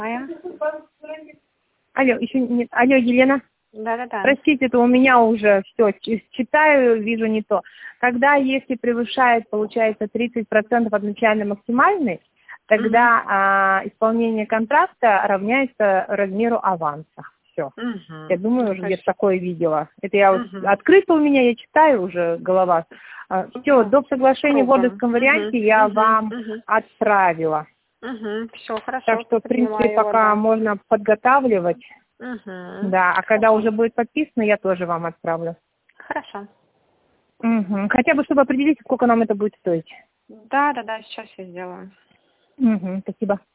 Майя? Алло, еще нет. Алло, Елена? Да. Простите, это у меня уже все, читаю, вижу не то. Когда, если превышает, получается, 30% от начальной максимальной, тогда исполнение контракта равняется размеру аванса. Все. Я думаю, уже где-то такое видела. Это я открыто у меня, я читаю уже, голова. Все, доп. Соглашение в Вордовском варианте я вам отправила. Все, хорошо. Так что, в принципе, пока можно подготавливать. Да, а когда уже будет подписано, я тоже вам отправлю. Хорошо. Хотя бы, чтобы определить, сколько нам это будет стоить. Да, сейчас я сделаю. Спасибо.